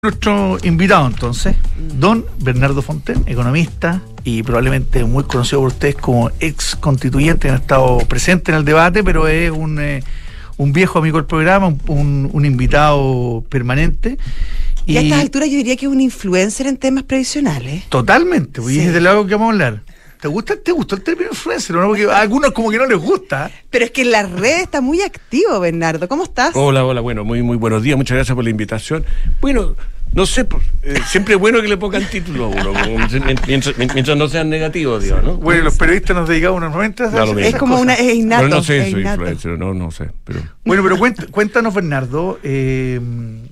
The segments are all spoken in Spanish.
Nuestro invitado entonces, don Bernardo Fontaine, economista y probablemente muy conocido por ustedes como ex constituyente, ha estado presente en el debate, pero es un viejo amigo del programa, un invitado permanente. Y a estas alturas yo diría que es un influencer en temas previsionales. Totalmente, Sí. Y es de lo que vamos a hablar. ¿Te gustó el término influencer, no? Porque a algunos como que no les gusta. Pero es que en las redes está muy activo, Bernardo. ¿Cómo estás? Hola, bueno, muy buenos días, muchas gracias por la invitación. Bueno, no sé, siempre es bueno que le pongan título a uno, mientras no sean negativos, digamos, ¿no? Bueno, los periodistas nos dedicamos normalmente a hacer Es como cosas. es innato. Pero no sé, es soy innato. influencer, no sé, pero... Bueno, pero cuéntanos, Bernardo, ¿en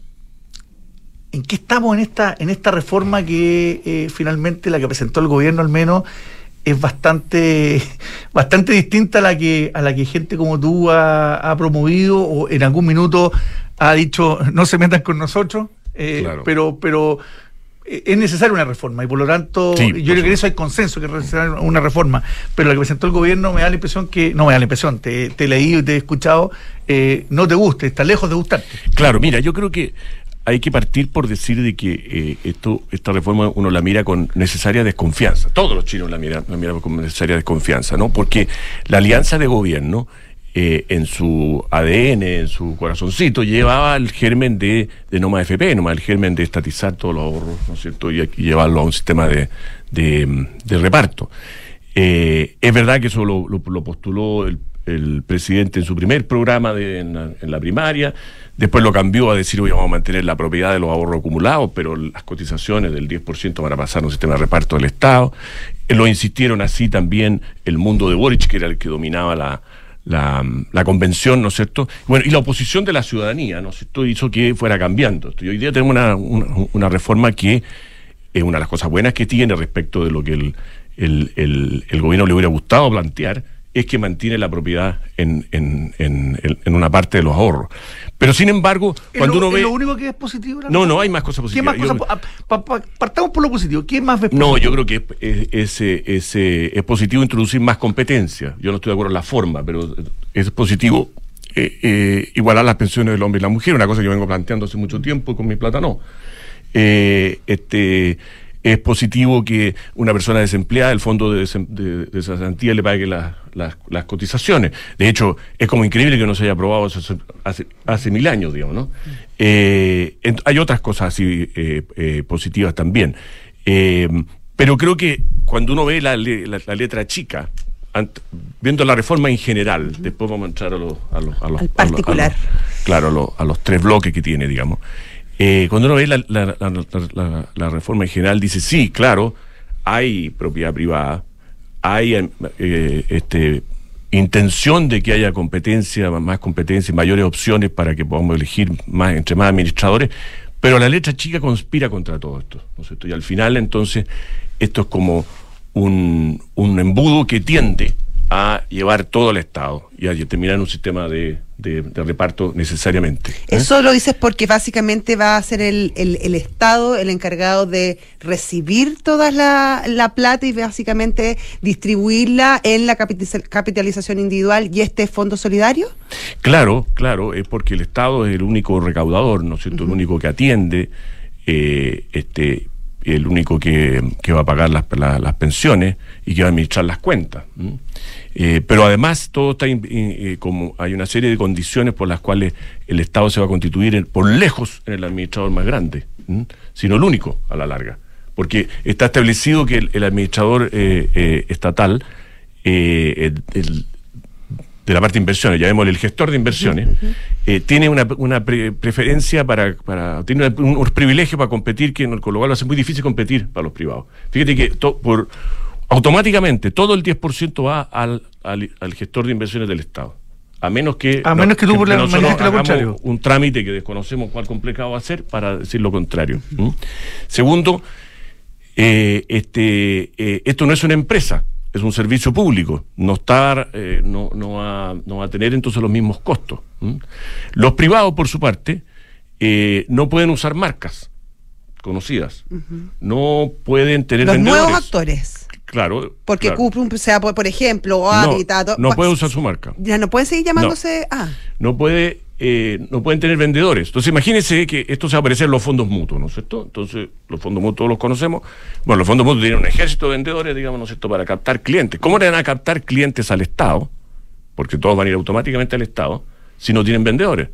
qué estamos en esta reforma que finalmente la que presentó el gobierno al menos es bastante distinta a la que gente como tú ha promovido o en algún minuto ha dicho no se metan con nosotros? Claro. Pero es necesaria una reforma y por lo tanto Sí, yo creo que en eso hay consenso, que es necesaria una reforma, pero la que presentó el gobierno me da la impresión que, no me da la impresión, te he leído y te he escuchado, no te gusta, está lejos de gustarte. Claro, mira, yo creo que hay que partir por decir de que esta reforma uno la mira con necesaria desconfianza. Todos los chinos la miran con necesaria desconfianza, ¿no? Porque la alianza de gobierno, en su ADN, en su corazoncito, llevaba el germen de no más FP, no más el germen de estatizar todos los ahorros, ¿no es cierto? Y llevarlo a un sistema de reparto. Es verdad que eso lo postuló el presidente en su primer programa en la primaria, después lo cambió a decir, hoy vamos a mantener la propiedad de los ahorros acumulados, pero las cotizaciones del 10% van a pasar a un sistema de reparto del Estado. Lo insistieron así también el mundo de Boric, que era el que dominaba la convención, ¿no es cierto? Bueno, y la oposición de la ciudadanía, ¿no es cierto?, hizo que fuera cambiando. Y hoy día tenemos una reforma que es una de las cosas buenas que tiene respecto de lo que el gobierno le hubiera gustado plantear, es que mantiene la propiedad en una parte de los ahorros. Pero sin embargo, cuando uno ve... ¿Es lo único que es positivo? No hay más cosas ¿Qué positivas. más cosas? Partamos por lo positivo. ¿Qué más ves No, positivo? yo creo que es positivo introducir más competencia. Yo no estoy de acuerdo en la forma, pero es positivo igualar las pensiones del hombre y la mujer, una cosa que yo vengo planteando hace mucho tiempo, con mi plata no. Es positivo que una persona desempleada, el fondo de cesantía, le pague las cotizaciones. De hecho, es como increíble que no se haya aprobado eso hace 1000 años, digamos, ¿no? Hay otras cosas así positivas también. Pero creo que cuando uno ve la letra chica, viendo la reforma en general, después vamos a entrar Al particular. A los tres bloques que tiene, digamos. Cuando uno ve la reforma en general, dice, sí, claro, hay propiedad privada, hay intención de que haya más competencia y mayores opciones para que podamos elegir entre más administradores, pero la letra chica conspira contra todo esto, ¿no es cierto? Y al final, entonces, esto es como un embudo que tiende a llevar todo al Estado y a terminar en un sistema de reparto necesariamente. Eso lo dices porque básicamente va a ser el Estado el encargado de recibir toda la plata y básicamente distribuirla en la capitalización individual y este fondo solidario. Claro, es porque el Estado es el único recaudador, ¿no es cierto? El único que atiende, el único que va a pagar las pensiones y que va a administrar las cuentas. Pero además todo está como hay una serie de condiciones por las cuales el Estado se va a constituir por lejos en el administrador más grande, sino el único a la larga, porque está establecido que el administrador estatal de la parte de inversiones, llamémosle el gestor de inversiones, tiene una preferencia tiene unos privilegios para competir, con lo cual va a ser muy difícil competir para los privados. Fíjate que automáticamente todo el 10% va al gestor de inversiones del Estado. A menos que tú por la nosotros lo contrario. un trámite que desconocemos cuál complicado va a ser para decir lo contrario. Segundo, esto no es una empresa, es un servicio público, no va a tener entonces los mismos costos. Los privados, por su parte, no pueden usar marcas conocidas, no pueden tener los vendedores. Nuevos actores. Claro. Porque claro. Cuprum, sea por ejemplo, o No, Habitat. no puede usar su marca. Ya no pueden seguir llamándose. No puede, no pueden tener vendedores. Entonces imagínense que esto se va a aparecer en los fondos mutuos, ¿no es cierto? Entonces, los fondos mutuos los conocemos. Bueno, los fondos mutuos tienen un ejército de vendedores, digamos, ¿no es cierto?, para captar clientes. ¿Cómo le van a captar clientes al Estado? Porque todos van a ir automáticamente al Estado si no tienen vendedores.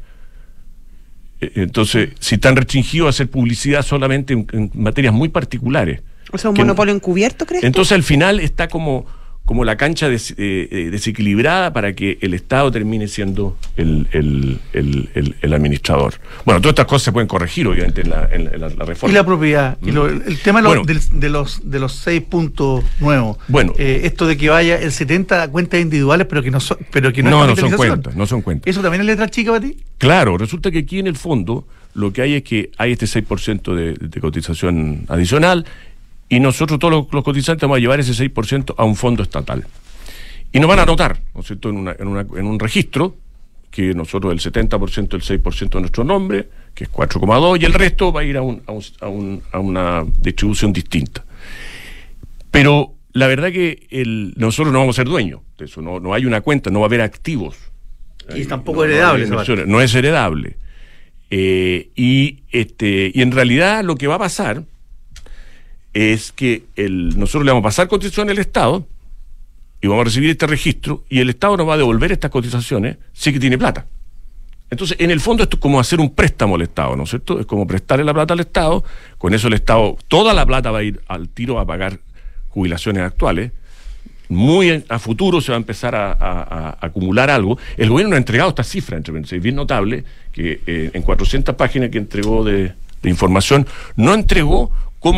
Entonces, si están restringidos a hacer publicidad solamente en materias muy particulares. O sea, un monopolio encubierto, ¿crees? Entonces, al final está como la cancha desequilibrada para que el Estado termine siendo el administrador. Bueno, todas estas cosas se pueden corregir, obviamente, en la reforma. Y la propiedad. Y el tema de los 6 puntos nuevos. Bueno. Esto de que vaya el 70 a cuentas individuales, pero que no son no son cuentas. ¿Eso también es letra chica para ti? Claro, resulta que aquí en el fondo lo que hay es que hay este 6% de cotización adicional. Y nosotros, todos los cotizantes, vamos a llevar ese 6% a un fondo estatal. Y nos van a anotar, ¿no es cierto?, en un registro, que nosotros el 70%, el 6% de nuestro nombre, que es 4,2, y el resto va a ir a una distribución distinta. Pero la verdad que nosotros no vamos a ser dueños de eso, no hay una cuenta, no va a haber activos. Y tampoco heredable. No es heredable. Y en realidad lo que va a pasar es que nosotros le vamos a pasar cotización al Estado y vamos a recibir este registro y el Estado nos va a devolver estas cotizaciones si que tiene plata. Entonces, en el fondo esto es como hacer un préstamo al Estado, ¿no es cierto? Es como prestarle la plata al Estado, con eso el Estado, toda la plata va a ir al tiro a pagar jubilaciones actuales, muy a futuro se va a empezar a acumular algo. El gobierno no ha entregado esta cifra, es bien notable que en 400 páginas que entregó de información, no entregó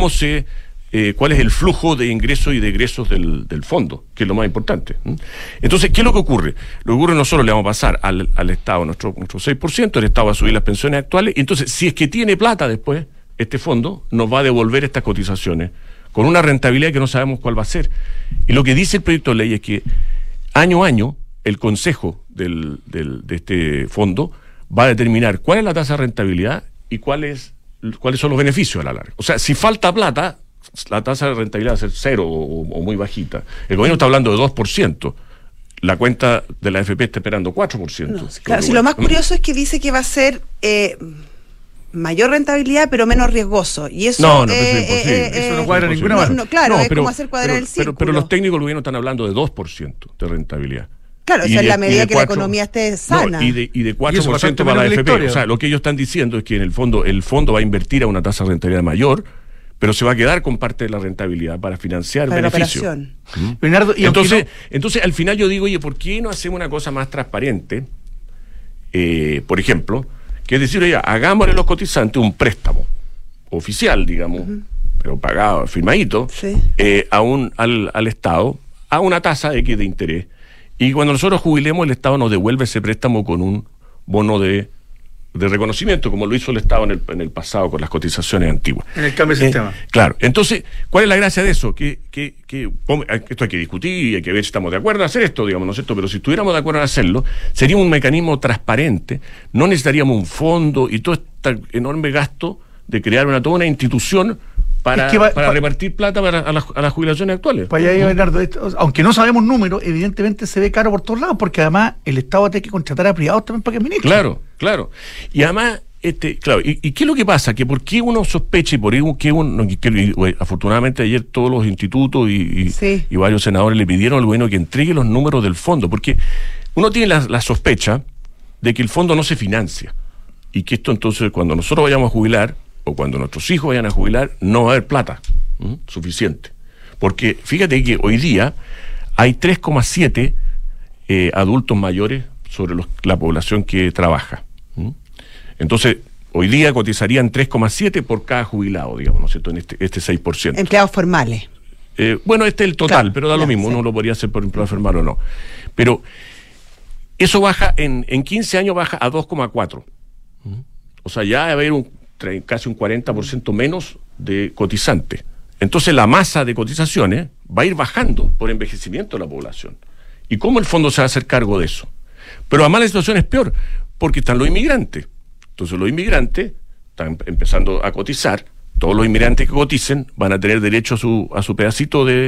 cuál es el flujo de ingresos y de egresos del fondo, que es lo más importante. Entonces, ¿qué es lo que ocurre? Lo que ocurre, nosotros le vamos a pasar al Estado nuestro 6%, el Estado va a subir las pensiones actuales, y entonces, si es que tiene plata después, este fondo nos va a devolver estas cotizaciones con una rentabilidad que no sabemos cuál va a ser. Y lo que dice el proyecto de ley es que año a año el consejo de este fondo va a determinar cuál es la tasa de rentabilidad y cuáles son los beneficios a la larga. O sea, si falta plata, la tasa de rentabilidad va a ser 0 o muy bajita. El gobierno está hablando de 2%. La cuenta de la AFP está esperando 4%. No, claro, si lo más curioso es que dice que va a ser mayor rentabilidad, pero menos riesgoso. Y eso eso es imposible. Eso no cuadra ninguna manera. Claro, es como hacer cuadrar el círculo. Pero los técnicos del gobierno están hablando de 2% de rentabilidad. Claro, esa es la medida que la economía esté sana. Y de 4% para la AFP. O sea, lo que ellos están diciendo es que en el fondo va a invertir a una tasa de rentabilidad mayor, pero se va a quedar con parte de la rentabilidad para financiar beneficios. Leonardo, entonces, al final yo digo, oye, ¿por qué no hacemos una cosa más transparente? Por ejemplo, que es decir, oye, hagámosle a los cotizantes un préstamo oficial, digamos, pero pagado, firmadito, al Estado, a una tasa X de interés. Y cuando nosotros jubilemos, el Estado nos devuelve ese préstamo con un bono de reconocimiento, como lo hizo el Estado en el pasado con las cotizaciones antiguas. En el cambio de sistema. Claro. Entonces, ¿cuál es la gracia de eso? Que esto hay que discutir, hay que ver si estamos de acuerdo en hacer esto, digamos, ¿no es cierto? Pero si estuviéramos de acuerdo en hacerlo, sería un mecanismo transparente, no necesitaríamos un fondo y todo este enorme gasto de crear toda una institución para repartir plata a las jubilaciones actuales. Para allá, Bernardo, aunque no sabemos números, evidentemente se ve caro por todos lados, porque además el Estado va a tener que contratar a privados también para que administren. Claro. Y además, claro, ¿y qué es lo que pasa? Que por qué uno sospecha y por qué afortunadamente ayer todos los institutos y varios senadores le pidieron al gobierno que entregue los números del fondo, porque uno tiene la sospecha de que el fondo no se financia y que esto entonces cuando nosotros vayamos a jubilar o cuando nuestros hijos vayan a jubilar, no va a haber plata suficiente. Porque fíjate que hoy día hay 3,7 adultos mayores sobre la población que trabaja. Entonces, hoy día cotizarían 3,7 por cada jubilado, digamos, ¿no es cierto?, en este 6%. Empleados formales. Bueno, este es el total, claro, pero da lo mismo, uno lo podría hacer por empleado formal o no. Pero eso baja, en 15 años baja a 2,4. O sea, ya va a haber casi un 40% menos de cotizantes. Entonces la masa de cotizaciones va a ir bajando por envejecimiento de la población. ¿Y cómo el fondo se va a hacer cargo de eso? Pero además la situación es peor, porque están los inmigrantes. Entonces los inmigrantes están empezando a cotizar. Todos los inmigrantes que coticen van a tener derecho a su pedacito de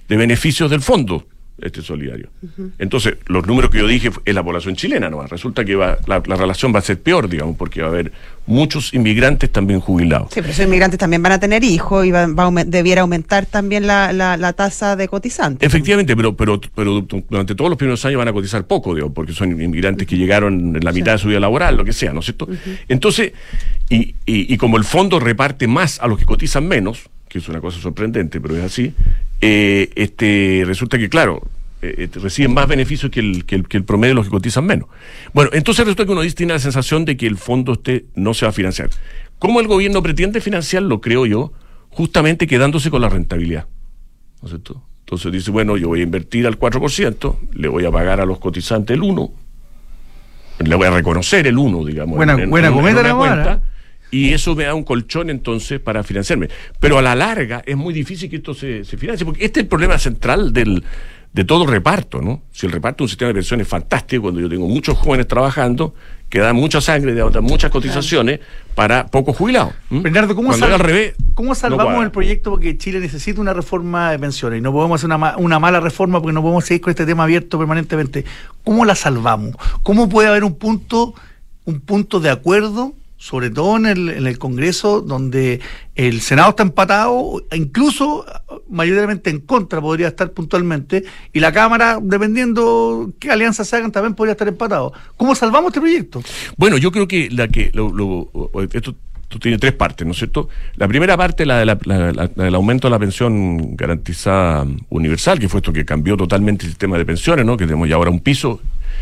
de beneficios del fondo solidario. Entonces, los números que yo dije es la población chilena, ¿no? Resulta que la relación va a ser peor, digamos, porque va a haber muchos inmigrantes también jubilados. Sí, pero esos inmigrantes también van a tener hijos y debiera aumentar también la tasa de cotizantes. Efectivamente, pero durante todos los primeros años van a cotizar poco, digamos, porque son inmigrantes que llegaron en la mitad de su vida laboral, lo que sea, ¿no es cierto? Entonces, y como el fondo reparte más a los que cotizan menos, que es una cosa sorprendente, pero es así, resulta que, claro, reciben más beneficios que el promedio de los que cotizan menos. Bueno, entonces resulta que uno tiene la sensación de que el fondo no se va a financiar. ¿Cómo el gobierno pretende financiarlo? Creo yo, justamente quedándose con la rentabilidad, ¿no es cierto? Entonces dice, bueno, yo voy a invertir al 4%, le voy a pagar a los cotizantes el 1%, le voy a reconocer el 1%, digamos, buena cometa la cuenta. Y eso me da un colchón entonces para financiarme. Pero a la larga es muy difícil que esto se financie, porque este es el problema central de todo el reparto, ¿no? Si el reparto de un sistema de pensiones es fantástico, cuando yo tengo muchos jóvenes trabajando, que dan mucha sangre, dan muchas cotizaciones para pocos jubilados. Bernardo, ¿cómo salvamos no el proyecto? Porque Chile necesita una reforma de pensiones y no podemos hacer una mala reforma porque no podemos seguir con este tema abierto permanentemente. ¿Cómo la salvamos? ¿Cómo puede haber un punto de acuerdo, sobre todo en el Congreso, donde el Senado está empatado, incluso mayoritariamente en contra podría estar puntualmente, y la Cámara, dependiendo qué alianzas se hagan, también podría estar empatado? ¿Cómo salvamos este proyecto? Bueno, yo creo que esto tiene tres partes, ¿no es cierto? La primera parte, la del aumento de la pensión garantizada universal, que fue esto que cambió totalmente el sistema de pensiones, ¿no? Que tenemos ya ahora un piso.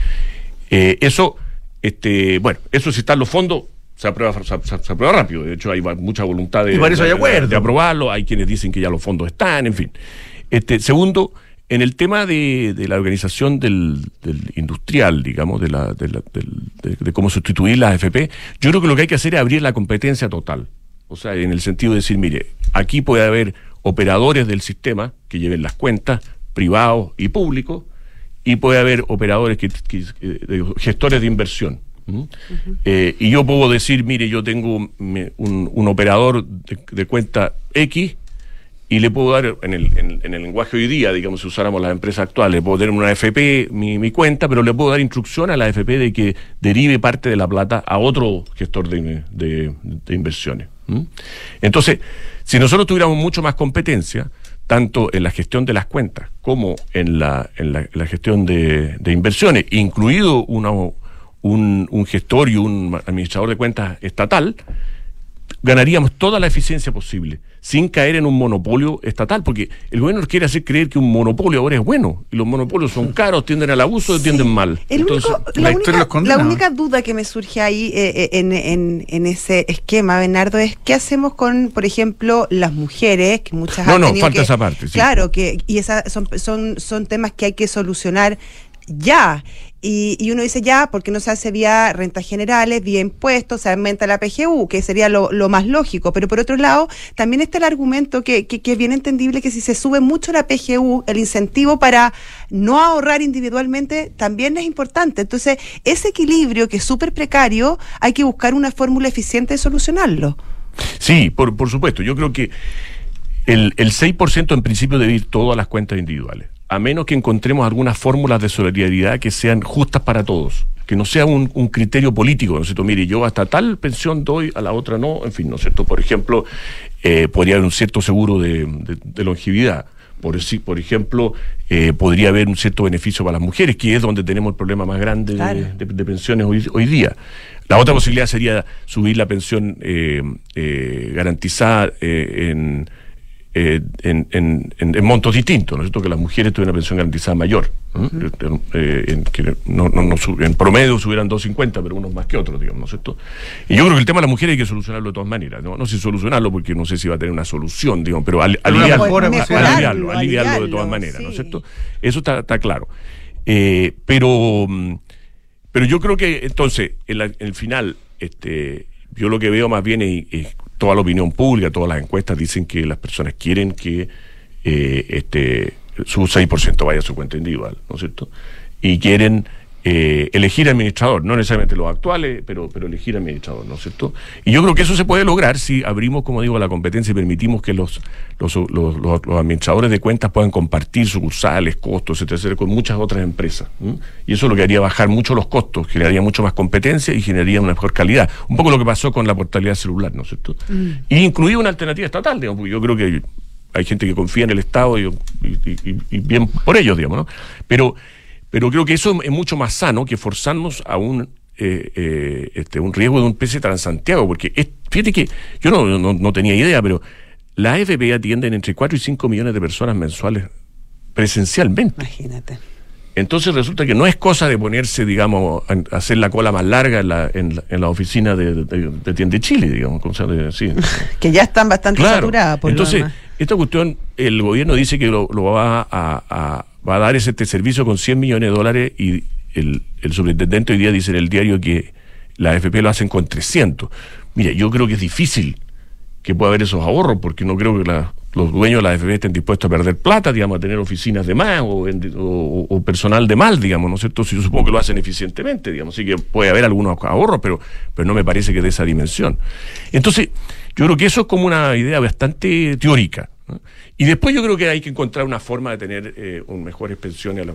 Eso si están los fondos, se aprueba rápido. De hecho, hay mucha voluntad de aprobarlo. Hay quienes dicen que ya los fondos están, en fin. Segundo, en el tema de la organización del industrial, digamos, de cómo sustituir las AFP, yo creo que lo que hay que hacer es abrir la competencia total. O sea, en el sentido de decir, mire, aquí puede haber operadores del sistema que lleven las cuentas, privados y públicos, y puede haber operadores gestores de inversión. Y yo puedo decir, mire, yo tengo un operador de cuenta X y le puedo dar, en el lenguaje hoy día, digamos, si usáramos las empresas actuales, le puedo tener una AFP mi cuenta, pero le puedo dar instrucción a la AFP de que derive parte de la plata a otro gestor de inversiones. Entonces, si nosotros tuviéramos mucho más competencia, tanto en la gestión de las cuentas como en la gestión de inversiones, incluido un gestor y un administrador de cuentas estatal, ganaríamos toda la eficiencia posible, sin caer en un monopolio estatal, porque el gobierno quiere hacer creer que un monopolio ahora es bueno, y los monopolios son caros, tienden al abuso, tienden mal. La única duda que me surge ahí en ese esquema, Bernardo, es ¿qué hacemos con, por ejemplo, las mujeres? Que muchas falta esa parte. Sí. Claro, y esas son temas que hay que solucionar ya. Y uno dice ya, porque no se hace vía rentas generales, vía impuestos, se aumenta la PGU, que sería lo más lógico. Pero por otro lado, también está el argumento que es bien entendible, que si se sube mucho la PGU, el incentivo para no ahorrar individualmente también es importante. Entonces, ese equilibrio que es súper precario, hay que buscar una fórmula eficiente de solucionarlo. Sí, por supuesto. Yo creo que el 6% en principio debe ir todo a las cuentas individuales, a menos que encontremos algunas fórmulas de solidaridad que sean justas para todos, que no sea un criterio político, ¿no es cierto? Mire, yo hasta tal pensión doy, a la otra no, en fin, ¿no es cierto? Por ejemplo, podría haber un cierto seguro de longevidad. Por ejemplo, podría haber un cierto beneficio para las mujeres, que es donde tenemos el problema más grande de pensiones hoy día. La otra posibilidad sería subir la pensión garantizada en montos distintos, ¿no es cierto? Que las mujeres tuvieran una pensión garantizada mayor, ¿no? En promedio subieran 2.50, pero unos más que otros, digamos, ¿no es cierto? Y yo creo que el tema de las mujeres hay que solucionarlo de todas maneras, no sé solucionarlo porque no sé si va a tener una solución, digamos, pero aliviarlo de todas maneras, ¿no es cierto? Eso está claro. Pero yo creo que entonces, en el final, yo lo que veo más bien es toda la opinión pública, todas las encuestas dicen que las personas quieren que su 6% vaya a su cuenta individual, ¿no es cierto? Y quieren elegir administrador, no necesariamente los actuales, pero elegir administrador, ¿no es cierto? Y yo creo que eso se puede lograr si abrimos, como digo, la competencia y permitimos que los administradores de cuentas puedan compartir sucursales, costos, etcétera, con muchas otras empresas. Y eso lo que haría bajar mucho los costos, generaría mucho más competencia y generaría una mejor calidad. Un poco lo que pasó con la portabilidad celular, ¿no es cierto? Y incluir una alternativa estatal, digamos, porque yo creo que hay gente que confía en el Estado y bien por ellos, digamos, ¿no? Pero creo que eso es mucho más sano que forzarnos a un riesgo de un especie de Transantiago, porque fíjate que yo no tenía idea, pero la AFP atienden entre 4 y 5 millones de personas mensuales presencialmente. Imagínate. Entonces resulta que no es cosa de ponerse, digamos, a hacer la cola más larga en la oficina de Tienda Chile, digamos. Sí. Que ya están bastante saturadas. Entonces, esta cuestión, el gobierno dice que lo va a dar este servicio con $100 millones y el superintendente hoy día dice en el diario que la AFP lo hacen con 300. Mira, yo creo que es difícil que pueda haber esos ahorros, porque no creo que los dueños de la AFP estén dispuestos a perder plata, digamos, a tener oficinas de más o personal de mal, digamos, ¿no es cierto? Si yo supongo que lo hacen eficientemente, digamos, sí que puede haber algunos ahorros, pero no me parece que de esa dimensión. Entonces, yo creo que eso es como una idea bastante teórica, ¿no? Y después yo creo que hay que encontrar una forma de tener mejores pensiones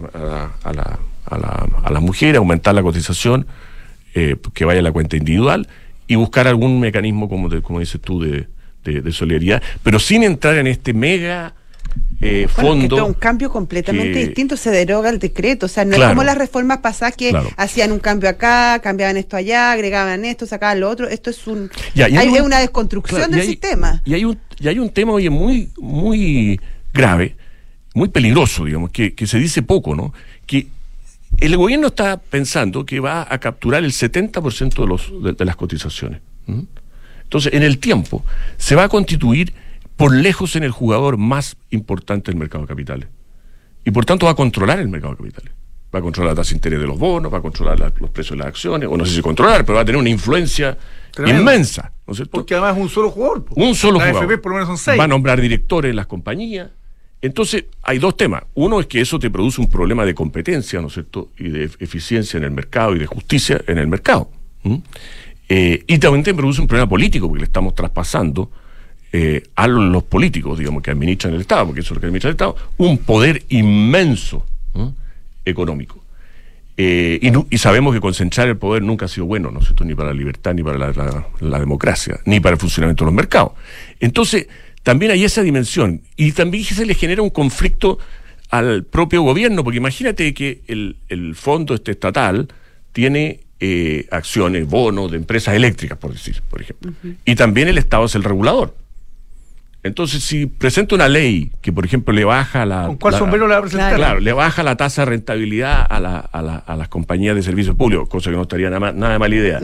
a las mujeres, aumentar la cotización, que vaya a la cuenta individual, y buscar algún mecanismo, como dices tú, de solidaridad, pero sin entrar en este mega fondo. Es un cambio completamente distinto, se deroga el decreto, o sea, no es como las reformas pasadas que hacían un cambio acá, cambiaban esto allá, agregaban esto, sacaban lo otro. Esto es hay una desconstrucción del sistema. Y hay un tema, oye, muy, muy grave, muy peligroso, digamos, que se dice poco, ¿no? Que el gobierno está pensando que va a capturar el 70% de las cotizaciones. Entonces, en el tiempo, se va a constituir por lejos en el jugador más importante del mercado de capitales. Y por tanto va a controlar el mercado de capitales. Va a controlar la tasa de interés de los bonos, va a controlar los precios de las acciones, o no sé si controlar, pero va a tener una influencia inmensa, ¿no es cierto? Porque además es un solo jugador. Un solo jugador. AFP por lo menos son 6. Va a nombrar directores en las compañías. Entonces, hay dos temas. Uno es que eso te produce un problema de competencia, ¿no es cierto?, y de eficiencia en el mercado y de justicia en el mercado. Y también te produce un problema político, porque le estamos traspasando a los políticos, digamos, que administran el Estado, porque eso es lo que administra el Estado, un poder inmenso económico. Y sabemos que concentrar el poder nunca ha sido bueno, ¿no es cierto?, ni para la libertad, ni para la democracia, ni para el funcionamiento de los mercados. Entonces, también hay esa dimensión, y también se le genera un conflicto al propio gobierno, porque imagínate que el fondo estatal tiene acciones, bonos de empresas eléctricas, por ejemplo. Y también el Estado es el regulador. Entonces, si presenta una ley que, por ejemplo, le baja ¿Con cuál sombrero le va a presentar? Claro, le baja la tasa de rentabilidad a las compañías de servicios públicos, cosa que no estaría nada de mala idea.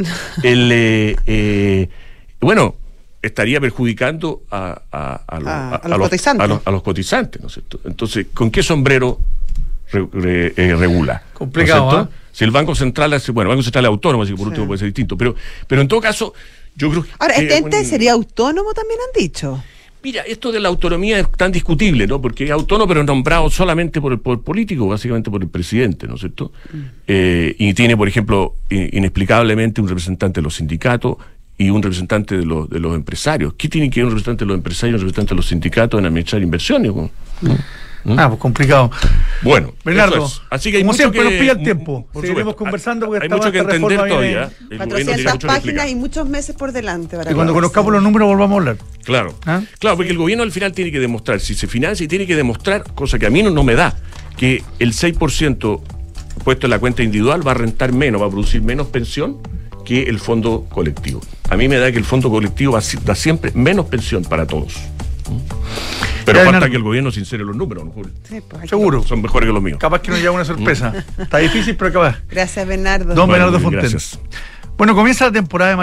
Bueno, estaría perjudicando a los cotizantes, ¿no es cierto? Entonces, ¿con qué sombrero regula? Complicado, ¿no es cierto? Si el Banco Central el Banco Central es autónomo, así que por último puede ser distinto, pero en todo caso, yo creo que... Ahora, ¿este ente sería autónomo también han dicho? Mira, esto de la autonomía es tan discutible, ¿no? Porque es autónomo, pero nombrado solamente por político, básicamente por el presidente, ¿no es cierto? Y tiene, por ejemplo, inexplicablemente un representante de los sindicatos y un representante de los empresarios. ¿Qué tiene que ver un representante de los empresarios y un representante de los sindicatos en administrar inversiones? Pues complicado. Bueno, Bernardo, así que hay como mucho siempre que, nos pilla el tiempo. Seguiremos conversando porque hay mucho que entender todavía. 400 páginas y muchos meses por delante. Y cuando conozcamos los números volvamos a hablar. Claro, claro, porque el gobierno al final tiene que demostrar, si se financia, y tiene que demostrar, cosa que a mí no me da, que el 6% puesto en la cuenta individual va a rentar menos, va a producir menos pensión que el fondo colectivo. A mí me da que el fondo colectivo da siempre menos pensión para todos. Pero falta que el gobierno sincere los números, ¿no, Julio? Sí, pues seguro. Son mejores que los míos. Capaz que nos lleva una sorpresa. Está difícil, pero capaz. Gracias, Bernardo. Don Bernardo Fontaine. Gracias. Bueno, comienza la temporada de